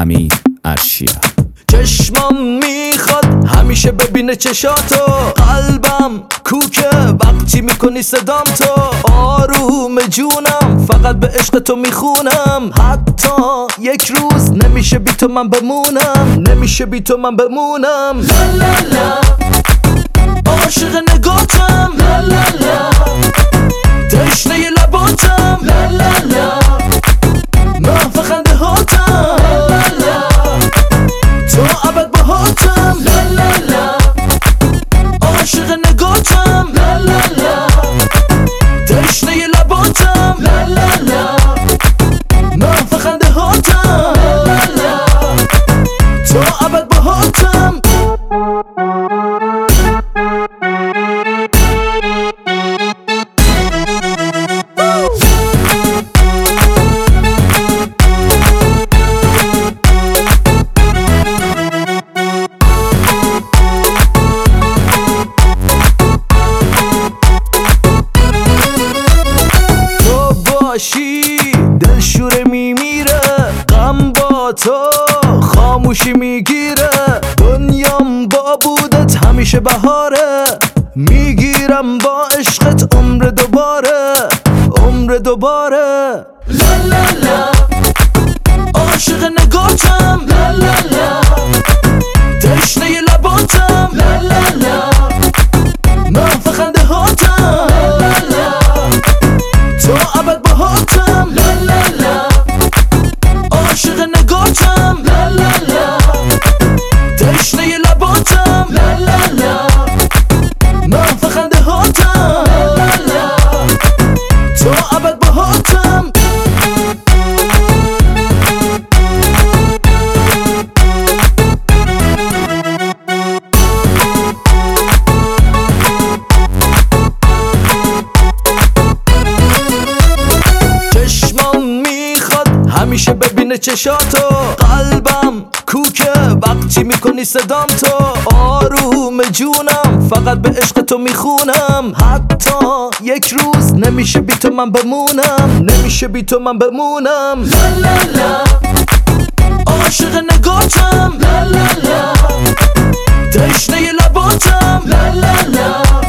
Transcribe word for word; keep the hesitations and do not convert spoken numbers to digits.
حمید ارشیا. چشمام میخواد همیشه ببینه چشاتو، قلبم کوکه وقتی میکنی صدام تو. آروم جونم فقط به عشق تو میخونم، حتی یک روز نمیشه بی تو من بمونم، نمیشه بی تو من بمونم. لا لا لا عاشق نگاتم، لا لا لا تشنه لباتم، لا لا لا محو خنده هاتم، لا لا لا تو ابد باهاتم، لا لا لا عاشق نگاتم، لا لا لا تشنه لباتم، لا لا لا محو خنده هاتم، لا لا لا تو ابد باهاتم. دل شوره میمیره، غم با تو خاموشی میگیره، دنیام با بودت همیشه بهاره، میگیرم با عشقت عمر دوباره، عمر دوباره. لا لا لا عاشق نگاتم، لا لا لا تشنه لباتم، لا لا لا محو خنده هاتم، لا لا لا تو ابد باهاتم، لا لا لا عاشق نگاتم، لا لا لا تشنه لباتم، لا لا لا محو خنده هاتم، لا لا لا تو ابد باهاتم. همیشه ببینه چشاتو، قلبم کوکه وقتی میکنی صدام تو. آروم جونم فقط به عشق تو میخونم، حتی یک روز نمیشه بی تو من بمونم، نمیشه بی تو من بمونم. لا لا لا عاشق نگاتم، لا لا لا تشنه لباتم، لا لا لا